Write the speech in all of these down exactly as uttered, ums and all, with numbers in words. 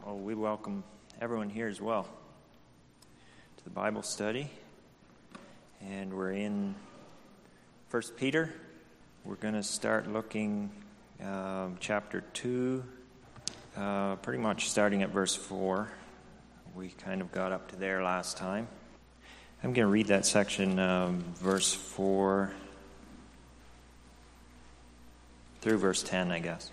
Well, we welcome everyone here as well to the Bible study. And we're in First Peter. We're going to start looking uh, chapter two, uh, pretty much starting at verse four. We kind of got up to there last time. I'm going to read that section, um, verse four through verse ten, I guess.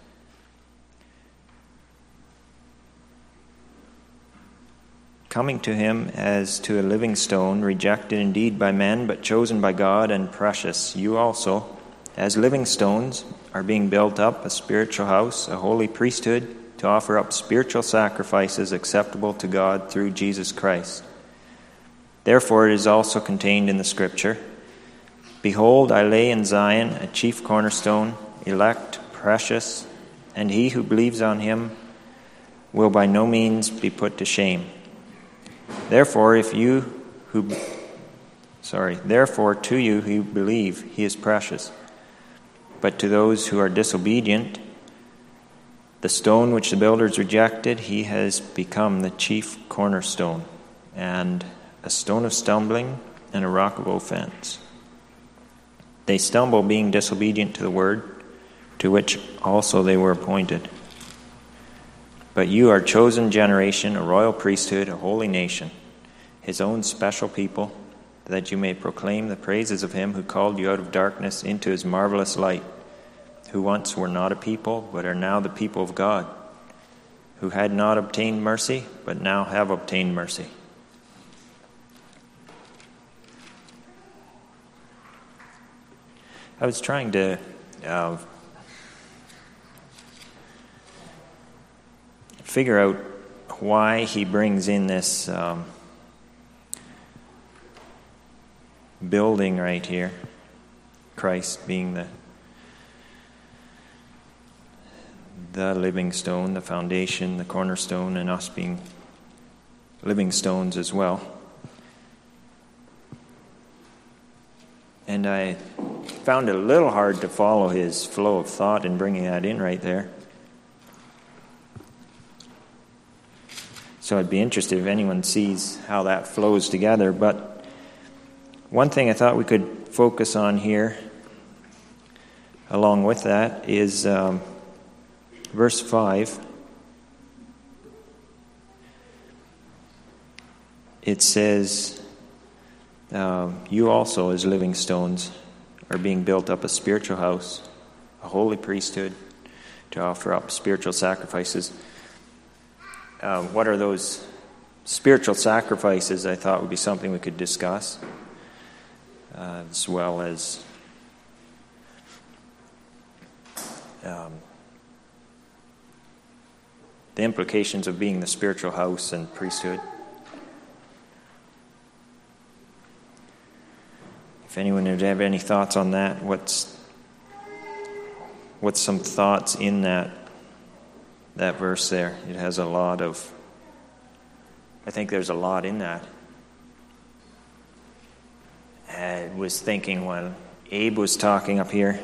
Coming to him as to a living stone, rejected indeed by men, but chosen by God and precious, you also, as living stones, are being built up a spiritual house, a holy priesthood, to offer up spiritual sacrifices acceptable to God through Jesus Christ. Therefore it is also contained in the Scripture, Behold, I lay in Zion a chief cornerstone, elect, precious, and he who believes on him will by no means be put to shame. Therefore, if you who, sorry, therefore to you who believe, he is precious. But to those who are disobedient, the stone which the builders rejected, he has become the chief cornerstone, and a stone of stumbling and a rock of offense. They stumble, being disobedient to the word, to which also they were appointed. But you are a chosen generation, a royal priesthood, a holy nation, his own special people, that you may proclaim the praises of him who called you out of darkness into his marvelous light, who once were not a people, but are now the people of God, who had not obtained mercy, but now have obtained mercy. I was trying to uh, figure out why he brings in this um, building right here, Christ being the the living stone, the foundation, the cornerstone, and us being living stones as well. And I found it a little hard to follow his flow of thought in bringing that in right there. So I'd be interested if anyone sees how that flows together. But one thing I thought we could focus on here, along with that, is um, verse five. It says, uh, you also as living stones are being built up a spiritual house, a holy priesthood, to offer up spiritual sacrifices. Uh, what are those spiritual sacrifices? I thought would be something we could discuss, uh, as well as um, the implications of being the spiritual house and priesthood. If anyone would have any thoughts on that, what's what's some thoughts in that that verse there? It has a lot of, I think there's a lot in that. I was thinking when Abe was talking up here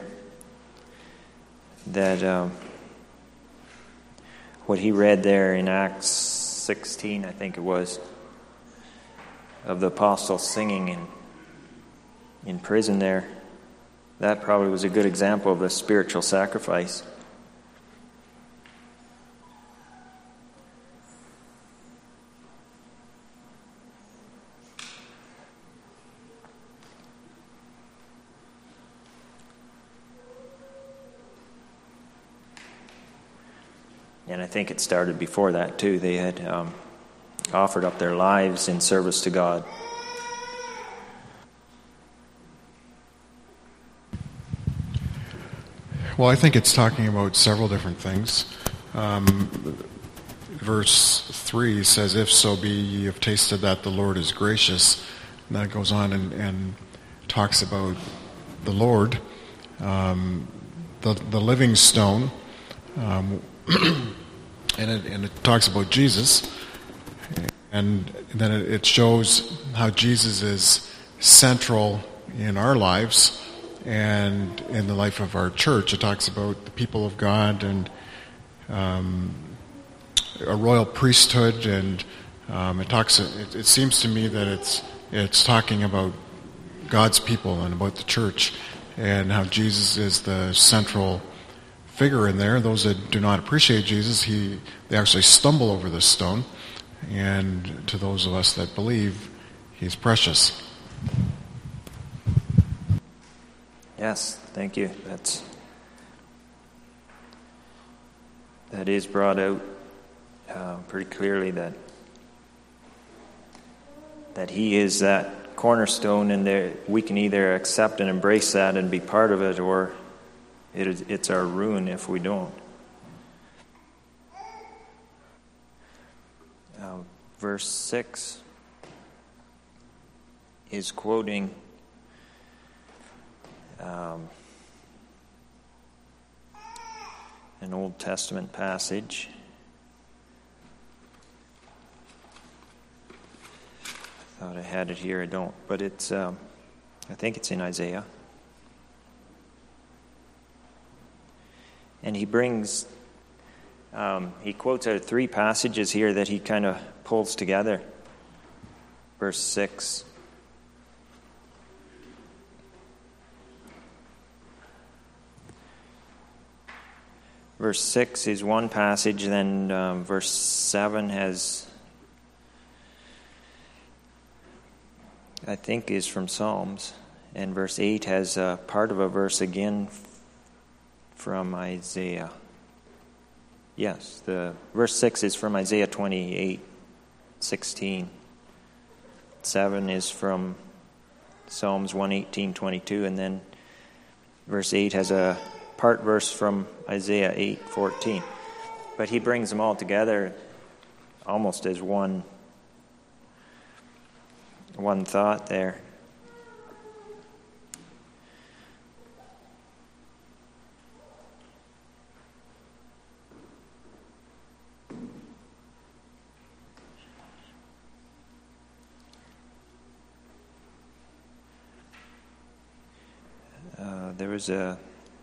that um, what he read there in Acts sixteen, I think it was, of the apostles singing in in prison there, that probably was a good example of a spiritual sacrifice. And I think it started before that too. They had um, offered up their lives in service to God. Well, I think it's talking about several different things. Um, verse three says, if so be ye have tasted that the Lord is gracious. And that goes on and, and talks about the Lord, um, the, the living stone, um, and, it, and it talks about Jesus. And then it, it shows how Jesus is central in our lives. And in the life of our church, it talks about the people of God and um, a royal priesthood, and um, it talks. It, it seems to me that it's it's talking about God's people and about the church, and how Jesus is the central figure in there. Those that do not appreciate Jesus, he they actually stumble over this stone, and to those of us that believe, he's precious. Yes, thank you. That's that is brought out uh, pretty clearly that that he is that cornerstone, and there we can either accept and embrace that and be part of it, or it is, it's our ruin if we don't. Uh, verse six is quoting um, an Old Testament passage. Thought I had it here. I don't, but it's. Um, I think it's in Isaiah. And he brings, um, he quotes out three passages here that he kind of pulls together. Verse six. Verse six is one passage, then um, verse seven has, I think, is from Psalms, and verse eight has a part of a verse again from Isaiah. Yes, the verse six is from Isaiah twenty-eight, sixteen. seven is from Psalms one eighteen, twenty-two, and then verse eight has a part verse from Isaiah eight, fourteen. But he brings them all together almost as one one thought there. Uh, there was a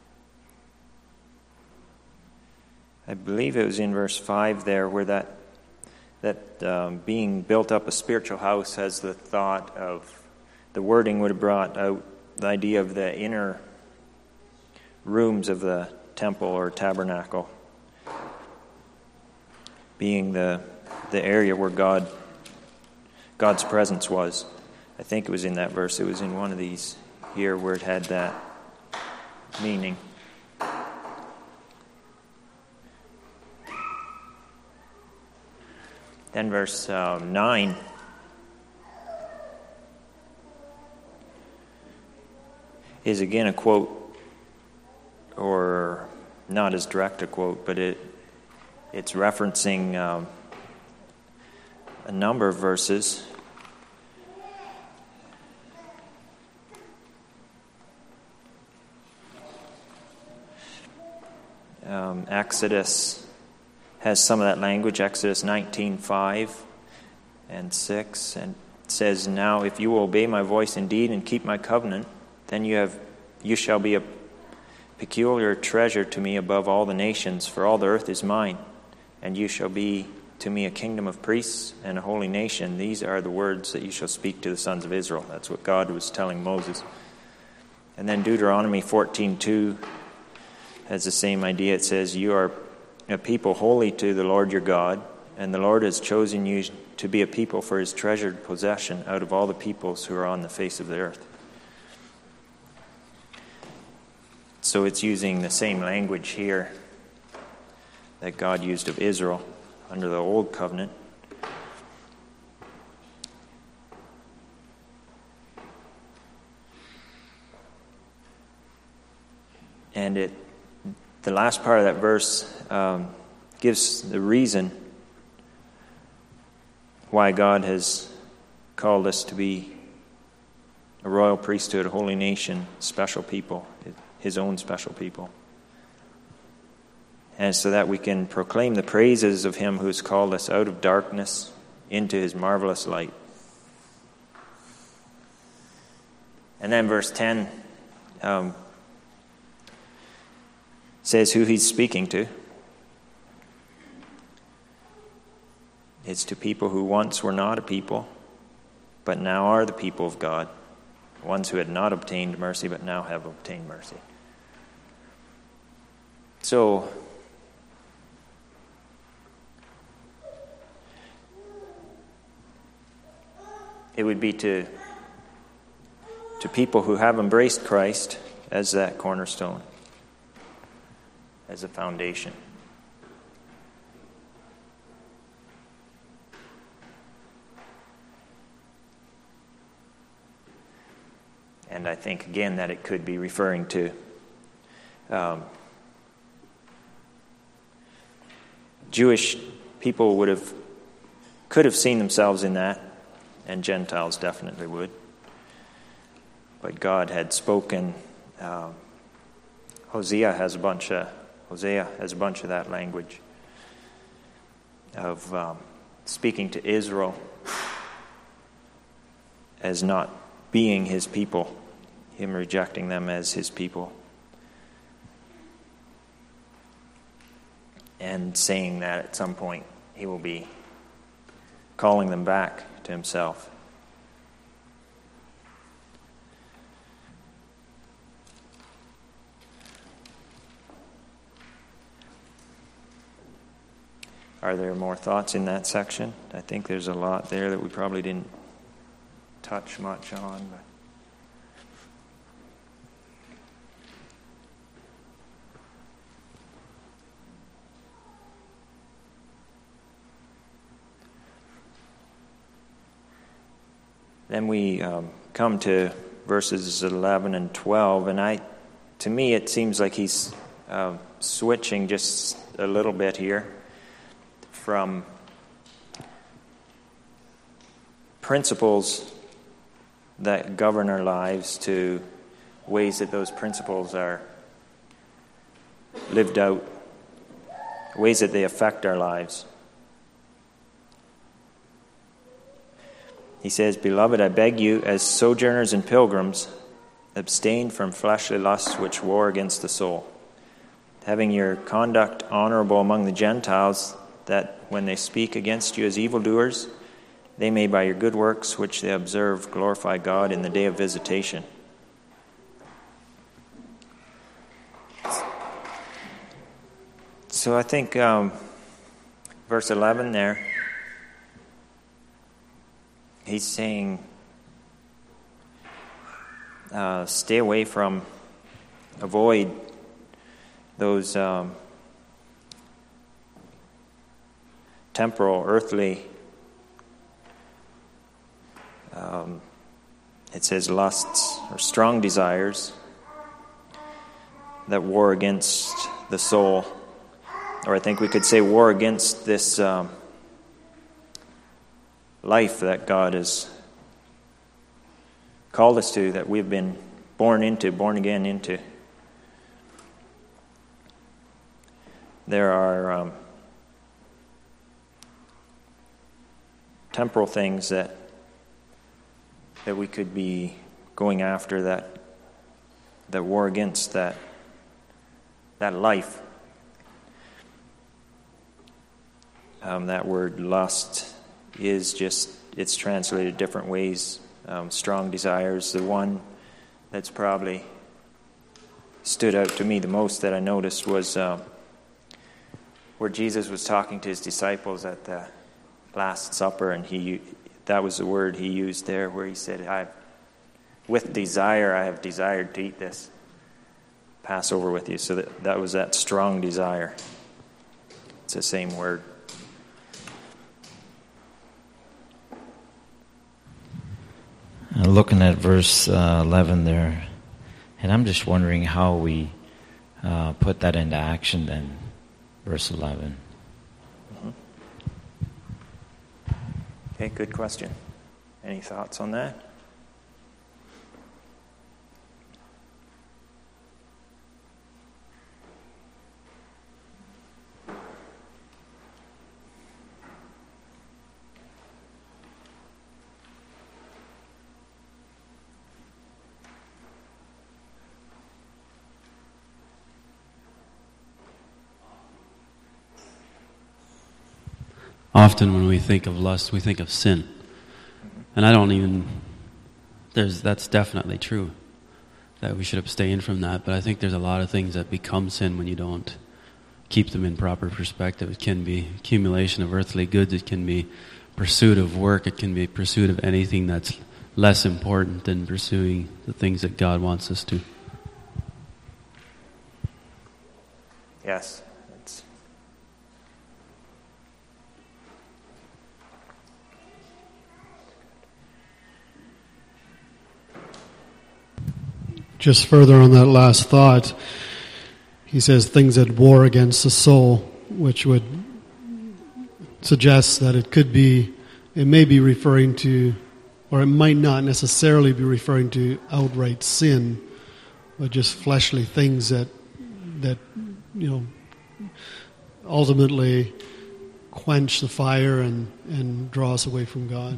I believe it was in verse five there where that that um, being built up a spiritual house has the thought of, the wording would have brought out the idea of the inner rooms of the temple or tabernacle being the the area where God God's presence was. I think it was in that verse. It was in one of these here where it had that meaning. Then verse um, nine is again a quote, or not as direct a quote, but it it's referencing um, a number of verses. Um, Exodus has some of that language, Exodus nineteen, five and six, and it says, "Now if you will obey my voice indeed and keep my covenant, then you have you shall be a peculiar treasure to me above all the nations, for all the earth is mine, and you shall be to me a kingdom of priests and a holy nation. These are the words that you shall speak to the sons of Israel." That's what God was telling Moses. And then Deuteronomy fourteen, two has the same idea. It says, "You are a people holy to the Lord your God, and the Lord has chosen you to be a people for his treasured possession out of all the peoples who are on the face of the earth." So it's using the same language here that God used of Israel under the old covenant. And it the last part of that verse um, gives the reason why God has called us to be a royal priesthood, a holy nation, special people, his own special people. And so that we can proclaim the praises of him who has called us out of darkness into his marvelous light. And then verse ten um, says who he's speaking to. is to people who once were not a people, but now are the people of God, ones who had not obtained mercy, but now have obtained mercy. So, it would be to, to people who have embraced Christ as that cornerstone, as a foundation. And I think, again, that it could be referring to um, Jewish people would have, could have seen themselves in that, and Gentiles definitely would. But God had spoken. Um, Hosea has a bunch of Hosea has a bunch of that language of um, speaking to Israel as not being his people, him rejecting them as his people, and saying that at some point he will be calling them back to himself. Are there more thoughts in that section? I think there's a lot there that we probably didn't touch much on. But then we um, come to verses eleven and twelve, and I, to me, it seems like he's uh, switching just a little bit here from principles that govern our lives to ways that those principles are lived out, ways that they affect our lives. He says, "Beloved, I beg you, as sojourners and pilgrims, abstain from fleshly lusts which war against the soul, having your conduct honorable among the Gentiles, that when they speak against you as evildoers, they may by your good works which they observe glorify God in the day of visitation." So I think um, verse eleven there, he's saying, uh, stay away from, avoid those um, temporal, earthly, um, it says lusts or strong desires that war against the soul. Or I think we could say war against this um, life that God has called us to, that we've been born into, born again into. There are um, temporal things that that we could be going after that that war against that that life. Um, that word lust is just, it's translated different ways. Um, strong desires, the one that's probably stood out to me the most that I noticed was um, where Jesus was talking to his disciples at the Last Supper, and he that was the word he used there, where he said, "I, with desire, I have desired to eat this Passover with you." So that, that was that strong desire. It's the same word. Uh, looking at verse uh, eleven there, and I'm just wondering how we uh, put that into action then, verse eleven. Okay, good question. Any thoughts on that? often when we think of lust, we think of sin. And I don't even, there's that's definitely true, that we should abstain from that. But I think there's a lot of things that become sin when you don't keep them in proper perspective. It can be accumulation of earthly goods. It can be pursuit of work. It can be pursuit of anything that's less important than pursuing the things that God wants us to. Yes. It's... Just further on that last thought, he says things that war against the soul, which would suggest that it could be, it may be referring to, or it might not necessarily be referring to outright sin, but just fleshly things that, that you know, ultimately quench the fire and, and draw us away from God.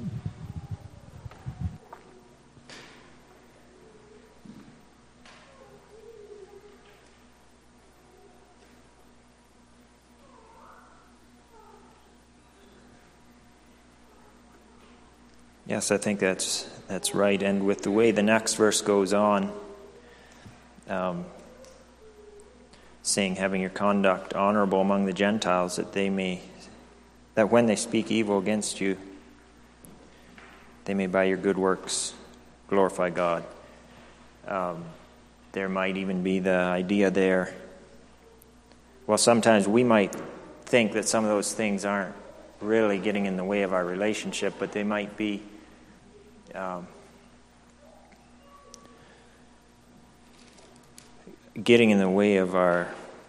Yes, I think that's that's right. And with the way the next verse goes on, um, saying, having your conduct honorable among the Gentiles, that they may, that when they speak evil against you, they may by your good works glorify God. Um, there might even be the idea there, well, sometimes we might think that some of those things aren't really getting in the way of our relationship, but they might be um, getting in the way of our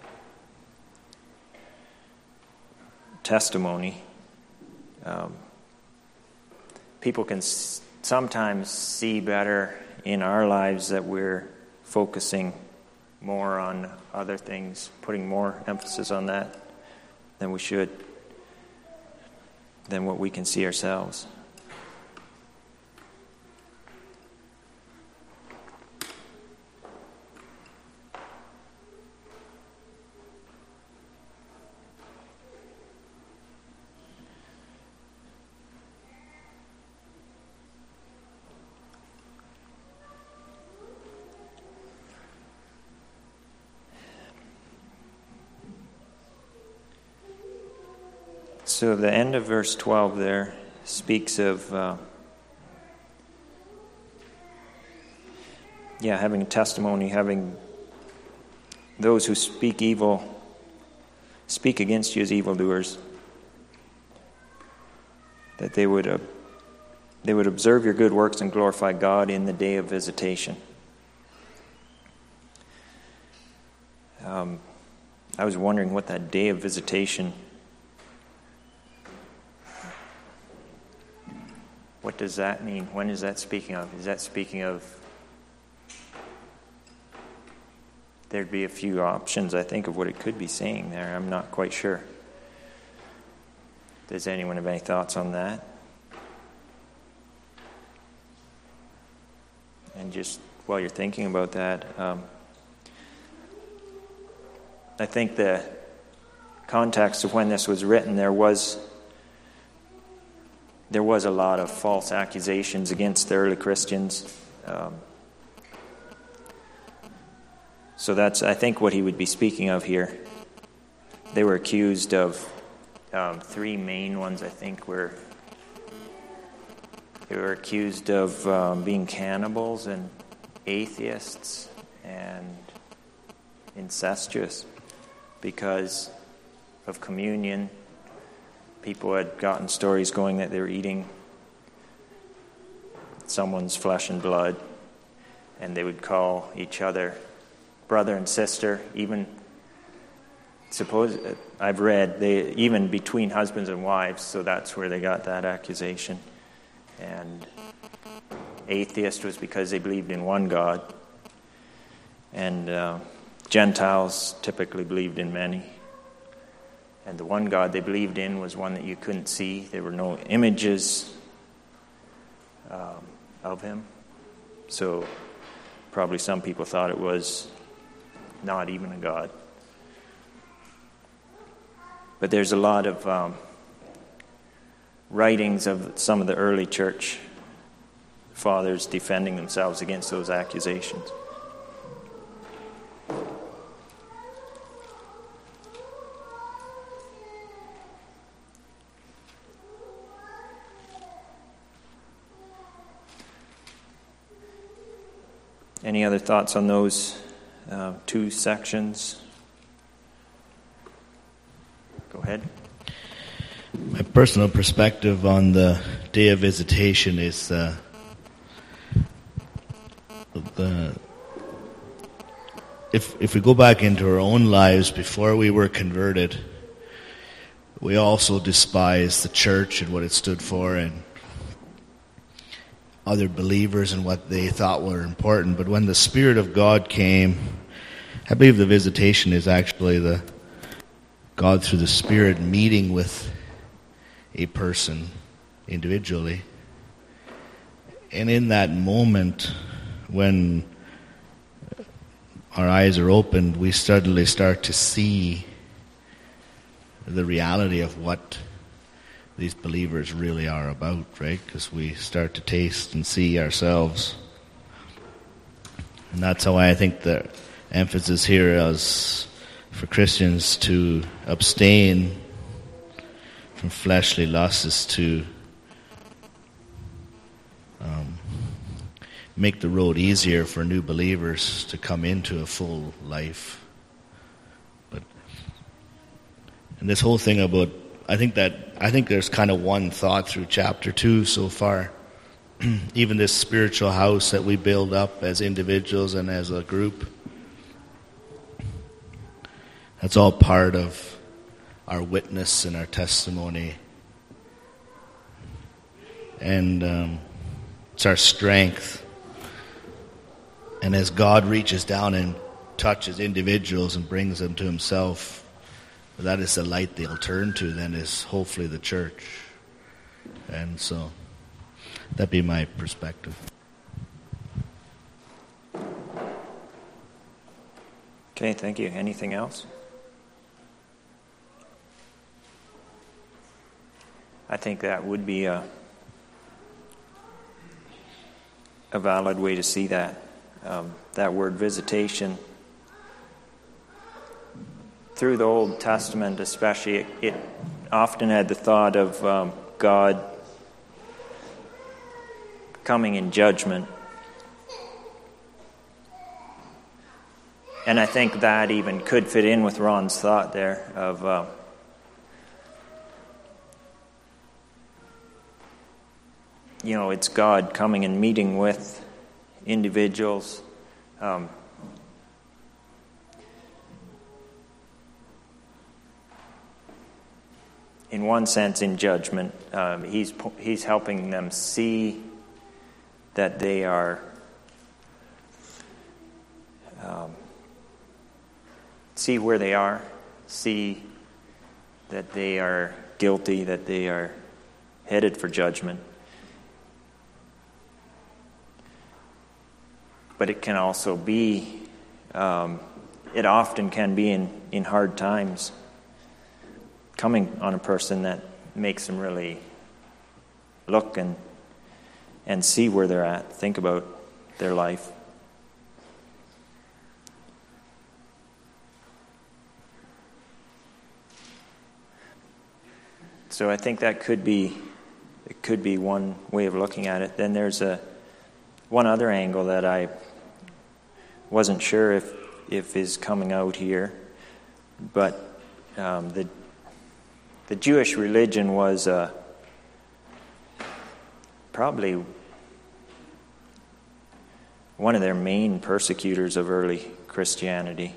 testimony. Um, people can s- sometimes see better in our lives that we're focusing more on other things, putting more emphasis on that than we should, than what we can see ourselves. So the end of verse twelve there speaks of, uh, yeah, having a testimony, having those who speak evil, speak against you as evildoers, that they would uh, they would observe your good works and glorify God in the day of visitation. Um, I was wondering what that day of visitation, what does that mean? When is that speaking of? Is that speaking of, there'd be a few options, I think, of what it could be saying there. I'm not quite sure. Does anyone have any thoughts on that? And just while you're thinking about that, um, I think the context of when this was written, there was there was a lot of false accusations against the early Christians. Um, so that's, I think, what he would be speaking of here. They were accused of um, three main ones, I think, were they were accused of um, being cannibals and atheists and incestuous because of communion. People had gotten stories going that they were eating someone's flesh and blood, and they would call each other brother and sister. Even suppose I've read they even between husbands and wives, so that's where they got that accusation. And atheist was because they believed in one God, and uh, Gentiles typically believed in many. And the one God they believed in was one that you couldn't see. There were no images um, of him. So probably some people thought it was not even a God. But there's a lot of um, writings of some of the early church fathers defending themselves against those accusations. Any other thoughts on those uh, two sections? Go ahead. My personal perspective on the day of visitation is uh, the if if we go back into our own lives before we were converted, we also despised the church and what it stood for and other believers and what they thought were important. But when the Spirit of God came, I believe the visitation is actually the God through the Spirit meeting with a person individually. And in that moment, when our eyes are opened, we suddenly start to see the reality of what these believers really are about, right? Because we start to taste and see ourselves. And that's how I think the emphasis here is for Christians to abstain from fleshly lusts is to um, make the road easier for new believers to come into a full life. But and this whole thing about I think that I think there's kind of one thought through chapter two so far. Even this spiritual house that we build up as individuals and as a group, that's all part of our witness and our testimony. And um, it's our strength. And as God reaches down and touches individuals and brings them to himself, that is the light they'll turn to, then, is hopefully the church. And so, that'd be my perspective. Okay, thank you. Anything else? I think that would be a, a valid way to see that. Um, that word visitation, through the Old Testament especially, it, it often had the thought of um, God coming in judgment. And I think that even could fit in with Ron's thought there of uh, you know, it's God coming and meeting with individuals. Um, in one sense, in judgment, um, he's he's helping them see that they are um, see where they are, see that they are guilty, that they are headed for judgment. But it can also be, um, it often can be in, in hard times, coming on a person that makes them really look and and see where they're at, think about their life. So I think that could be it could be one way of looking at it. Then there's a one other angle that I wasn't sure if if is coming out here, but um, the the Jewish religion was uh, probably one of their main persecutors of early Christianity.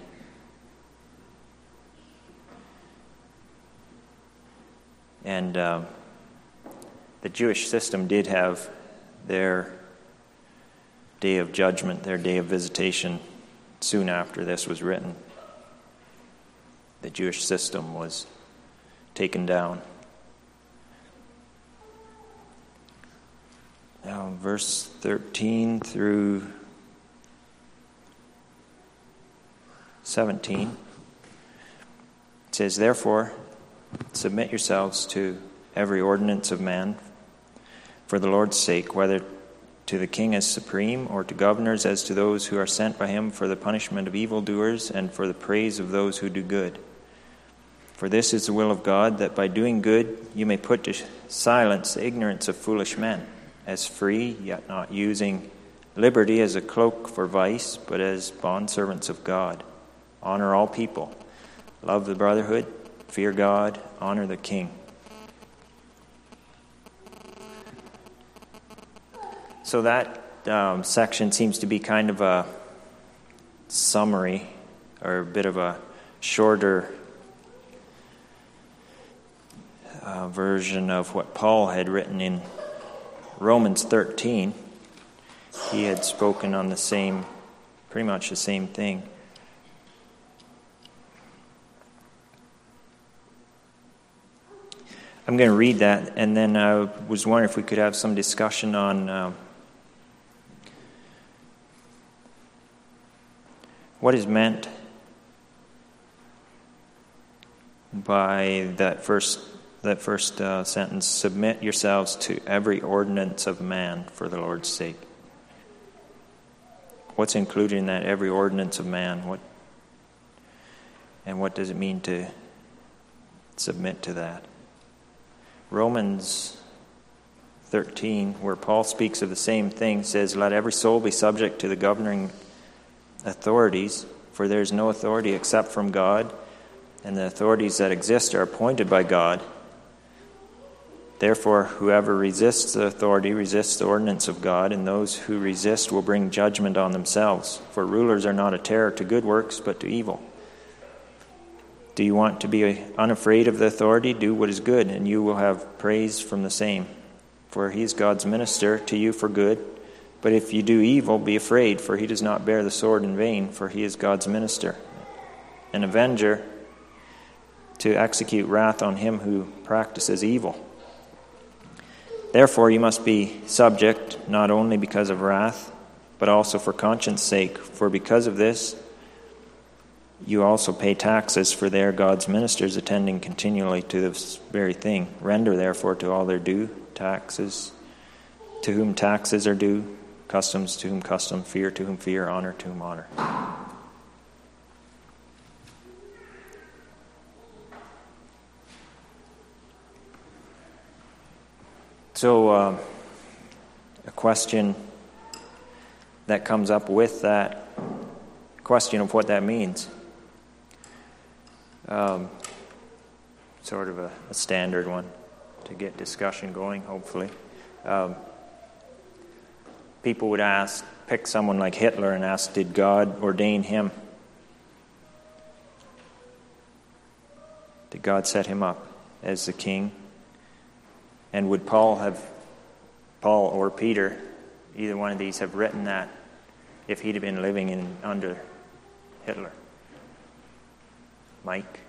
And uh, the Jewish system did have their day of judgment, their day of visitation, soon after this was written. The Jewish system was taken down. Now, verse thirteen through seventeen, it says, "Therefore, submit yourselves to every ordinance of man for the Lord's sake, whether to the king as supreme, or to governors as to those who are sent by him for the punishment of evildoers and for the praise of those who do good. For this is the will of God, that by doing good you may put to silence the ignorance of foolish men, as free, yet not using liberty as a cloak for vice, but as bondservants of God. Honor all people. Love the brotherhood. Fear God. Honor the king. So that um, section seems to be kind of a summary, or a bit of a shorter uh, version of what Paul had written in Romans thirteen. He had spoken on the same, pretty much the same thing. I'm going to read that, and then I was wondering if we could have some discussion on uh, what is meant by that first that first uh, sentence. Submit yourselves to every ordinance of man for the Lord's sake. What's included in that every ordinance of man? What and what does it mean to submit to that? Romans thirteen, where Paul speaks of the same thing, says, "Let every soul be subject to the governing authorities, for there is no authority except from God, and the authorities that exist are appointed by God. Therefore, whoever resists the authority resists the ordinance of God, and those who resist will bring judgment on themselves. For rulers are not a terror to good works, but to evil. Do you want to be unafraid of the authority? Do what is good, and you will have praise from the same. For he is God's minister to you for good. But if you do evil, be afraid, for he does not bear the sword in vain, for he is God's minister, an avenger to execute wrath on him who practices evil. Therefore you must be subject, not only because of wrath, but also for conscience sake. For because of this, you also pay taxes, for they are God's ministers, attending continually to this very thing. Render therefore to all their due, taxes to whom taxes are due, customs to whom custom, fear to whom fear, honor to whom honor." So, uh, a question that comes up with that question of what that means. Um, sort of a, a standard one to get discussion going, hopefully. Um, people would ask, pick someone like Hitler and ask, did God ordain him? Did God set him up as the king? And would Paul have, Paul or Peter, either one of these, have written that if he'd have been living in under Hitler? Mike?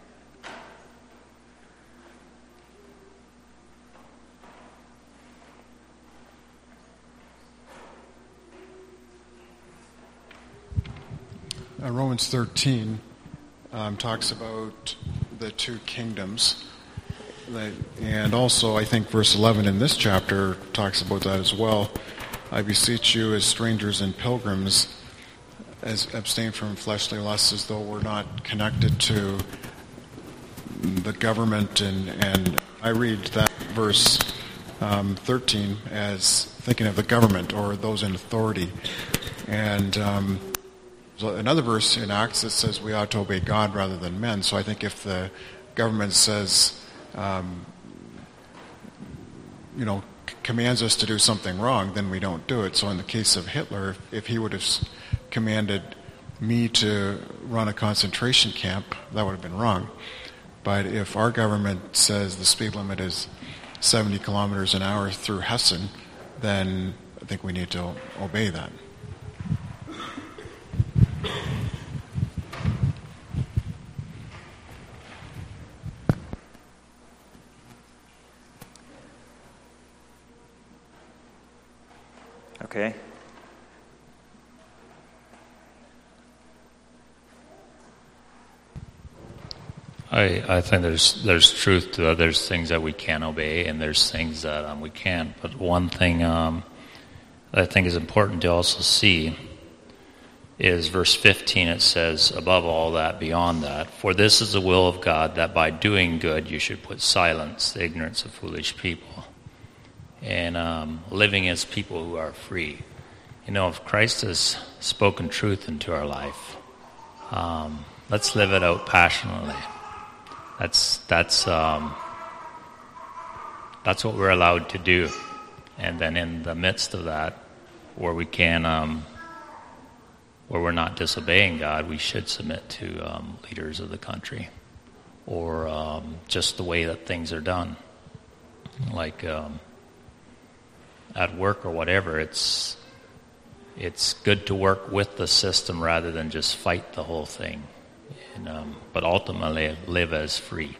Uh, Romans thirteen um, talks about the two kingdoms. And also, I think verse eleven in this chapter talks about that as well. "I beseech you as strangers and pilgrims, as abstain from fleshly lusts," as though we're not connected to the government. And, and I read that verse um, thirteen as thinking of the government or those in authority. And um, so another verse in Acts that says we ought to obey God rather than men. So I think if the government says, Um, you know, c- commands us to do something wrong, then we don't do it. So in the case of Hitler, if, if he would have s- commanded me to run a concentration camp, that would have been wrong. But if our government says the speed limit is seventy kilometers an hour through Hessen, then I think we need to obey that. Okay. I, I think there's there's truth to it. There's things that we can obey, and there's things that um, we can't. But one thing um, that I think is important to also see is verse fifteen. It says, above all that, beyond that, for this is the will of God, that by doing good you should put silence the ignorance of foolish people, and um, living as people who are free. You know, if Christ has spoken truth into our life, um, let's live it out passionately. That's that's um, that's what we're allowed to do, and then in the midst of that, where we can, um, where we're not disobeying God, we should submit to um, leaders of the country, or um, just the way that things are done, like um, at work or whatever. It's it's good to work with the system rather than just fight the whole thing. And, um, but ultimately live as free.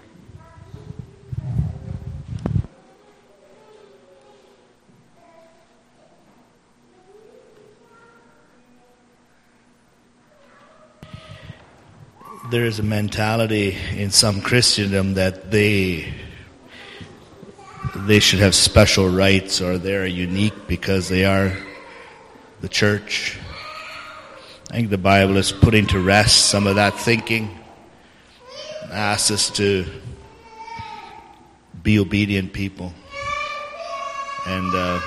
There is a mentality in some Christendom that they they should have special rights, or they're unique because they are the church. I think the Bible is putting to rest some of that thinking. It asks us to be obedient people. And uh,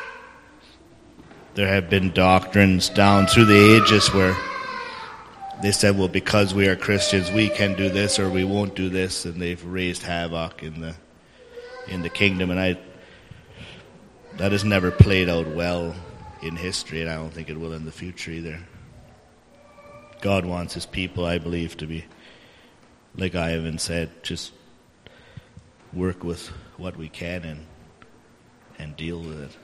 there have been doctrines down through the ages where they said, well, because we are Christians, we can do this or we won't do this, and they've raised havoc in the in the kingdom. And I that has never played out well in history, and I don't think it will in the future either. God wants his people, I believe, to be, like Ivan said, just work with what we can and and deal with it.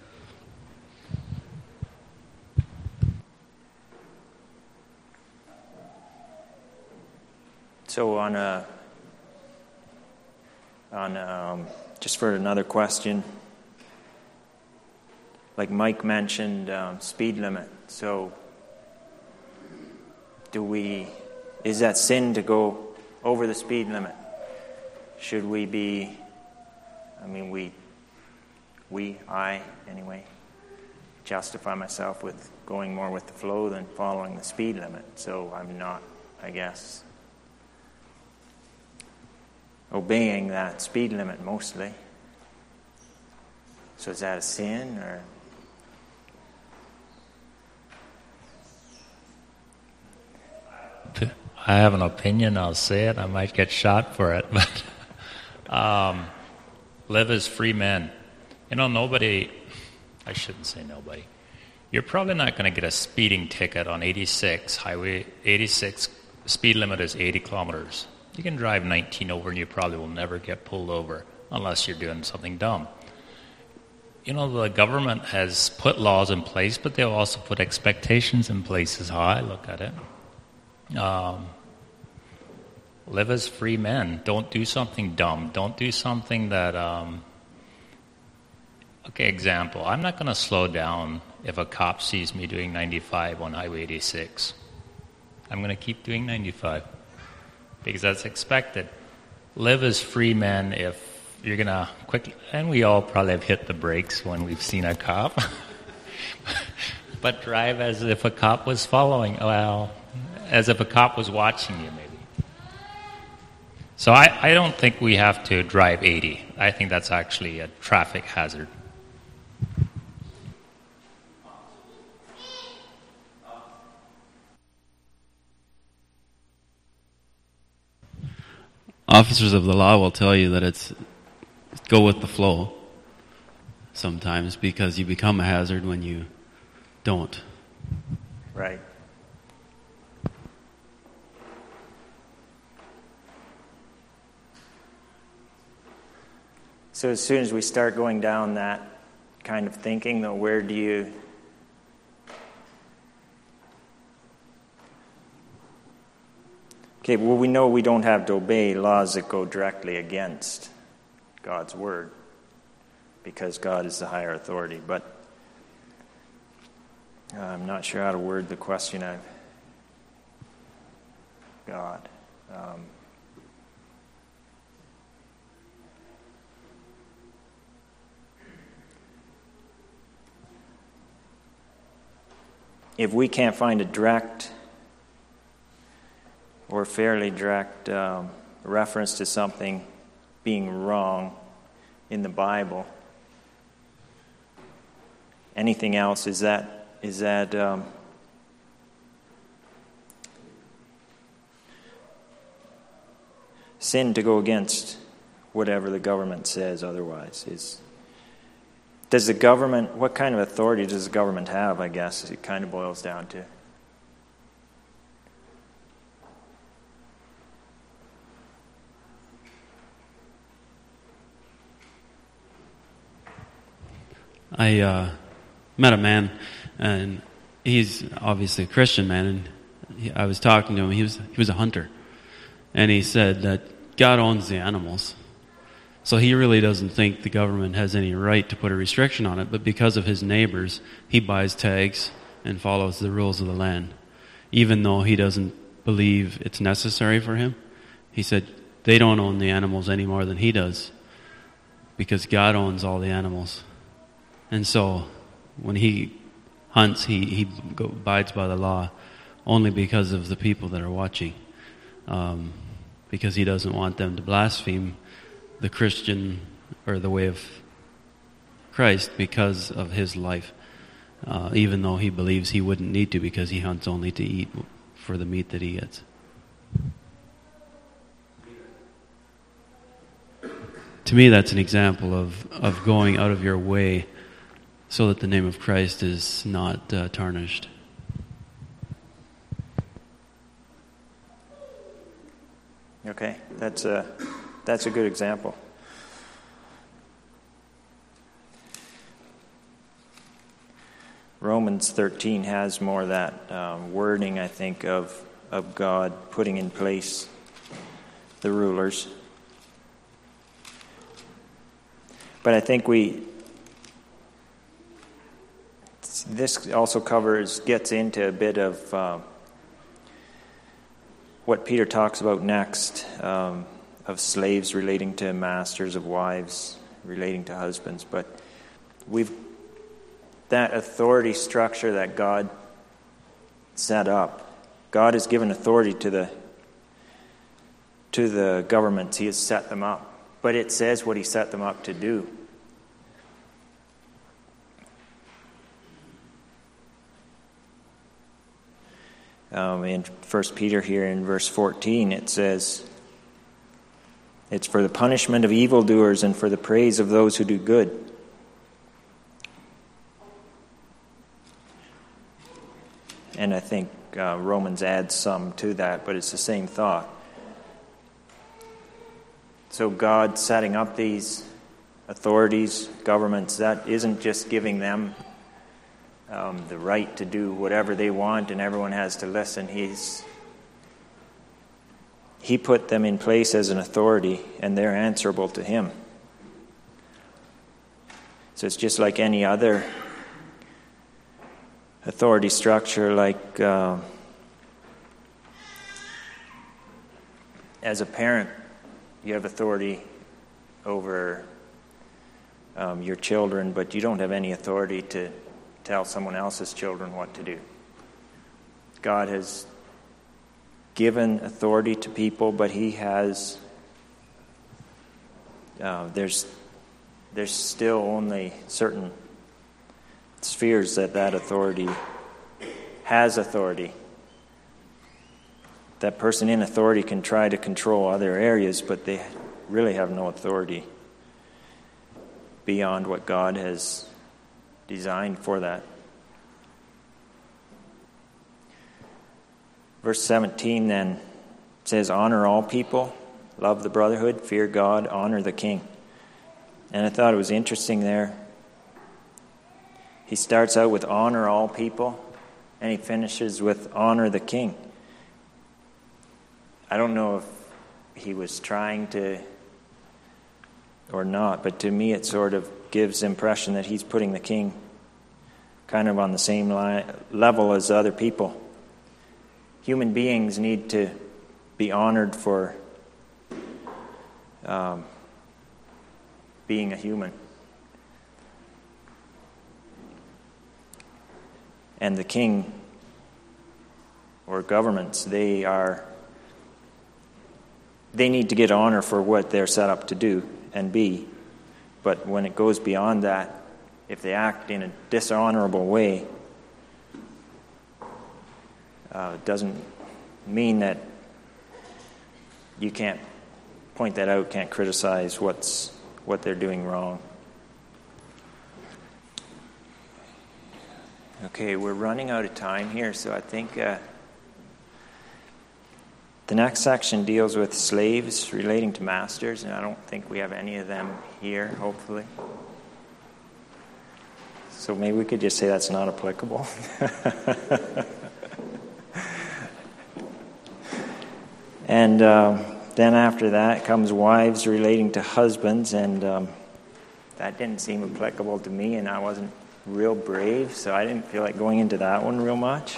So on a, on a, um, just for another question, like Mike mentioned, um, speed limit. So do we, is that sin to go over the speed limit? Should we be, I mean, we, we, I, anyway, justify myself with going more with the flow than following the speed limit. So I'm not, I guess, obeying that speed limit mostly. So is that a sin, or? I have an opinion, I'll say it. I might get shot for it, but um, live as free men. You know, nobody, I shouldn't say nobody. You're probably not going to get a speeding ticket on eighty-six, Highway eighty-six, speed limit is eighty kilometers. You can drive nineteen over and you probably will never get pulled over unless you're doing something dumb. You know, the government has put laws in place, but they'll also put expectations in place, is how I look at it. Um, live as free men. Don't do something dumb. Don't do something that, um, okay, example, I'm not going to slow down if a cop sees me doing ninety-five on Highway eighty-six. I'm going to keep doing ninety-five because that's expected. Live as free men if you're going to quickly, and we all probably have hit the brakes when we've seen a cop, but drive as if a cop was following, well, as if a cop was watching you, maybe. So I, I don't think we have to drive eighty. I think that's actually a traffic hazard. Officers of the law will tell you that it's go with the flow sometimes, because you become a hazard when you don't. Right. So as soon as we start going down that kind of thinking, though, where do you... Okay, well, we know we don't have to obey laws that go directly against God's word, because God is the higher authority. But uh, I'm not sure how to word the question I've got. Um, if we can't find a direct or fairly direct um, reference to something being wrong in the Bible, anything else, is that is that um, sin to go against whatever the government says otherwise? Is does the government, what kind of authority does the government have, I guess, it kind of boils down to. I uh, met a man, and he's obviously a Christian man, and he, I was talking to him. He was he was a hunter, and he said that God owns the animals, so he really doesn't think the government has any right to put a restriction on it. But because of his neighbors, he buys tags and follows the rules of the land, even though he doesn't believe it's necessary for him. He said they don't own the animals any more than he does, because God owns all the animals. And so when he hunts, he, he go, abides by the law only because of the people that are watching, um, because he doesn't want them to blaspheme the Christian or the way of Christ because of his life, uh, even though he believes he wouldn't need to, because he hunts only to eat for the meat that he gets. To me, that's an example of, of going out of your way so that the name of Christ is not uh, tarnished. Okay, that's a that's a good example. Romans thirteen has more of that um, wording, I think, of of God putting in place the rulers. But I think we this also covers, gets into a bit of uh, what Peter talks about next, um, of slaves relating to masters, of wives relating to husbands. But we've that authority structure that God set up. God has given authority to the to the governments. He has set them up. But it says what he set them up to do. Um, in First Peter here in verse fourteen, it says, it's for the punishment of evildoers and for the praise of those who do good. And I think uh, Romans adds some to that, but it's the same thought. So God setting up these authorities, governments, that isn't just giving them Um, the right to do whatever they want and everyone has to listen. He's He put them in place as an authority, and they're answerable to him. So it's just like any other authority structure, like uh, as a parent, you have authority over um, your children, but you don't have any authority to tell someone else's children what to do. God has given authority to people, but he has uh, there's there's still only certain spheres that that authority has authority. That person in authority can try to control other areas, but they really have no authority beyond what God has designed for that. Verse seventeen then says, honor all people, love the brotherhood, fear God, honor the king. And I thought it was interesting there. He starts out with honor all people, and he finishes with honor the king. I don't know if he was trying to or not, but to me it sort of gives the impression that he's putting the king kind of on the same li- level as other people. Human beings need to be honored for um, being a human. And the king or governments. They are they need to get honor for what they're set up to do and be. But when it goes beyond that, if they act in a dishonorable way, uh, it doesn't mean that you can't point that out, can't criticize what's what they're doing wrong. Okay, we're running out of time here, so I think uh, the next section deals with slaves relating to masters, and I don't think we have any of them here, hopefully. So maybe we could just say that's not applicable. And um, then after that comes wives relating to husbands, and um, that didn't seem applicable to me, and I wasn't real brave, so I didn't feel like going into that one real much.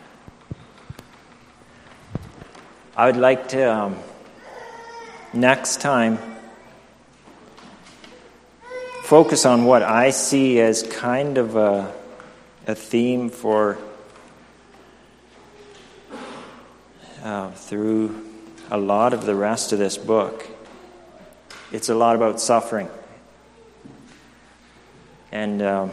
I would like to, um, next time, focus on what I see as kind of a, a theme for uh, through a lot of the rest of this book. It's a lot about suffering. And um,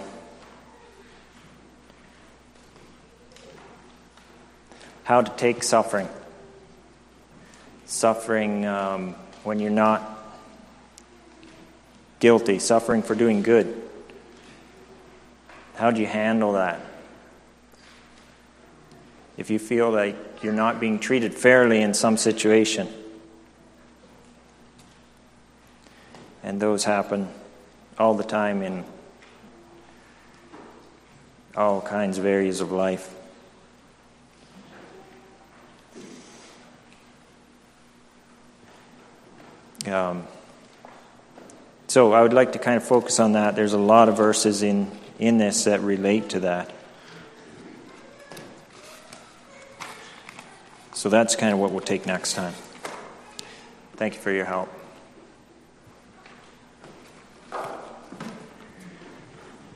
how to take suffering. Suffering um, when you're not guilty. Suffering for doing good. How do you handle that? If you feel like you're not being treated fairly in some situation. And those happen all the time in all kinds of areas of life. Um, so I would like to kind of focus on that. There's a lot of verses in, in this that relate to that. So that's kind of what we'll take next time. Thank you for your help.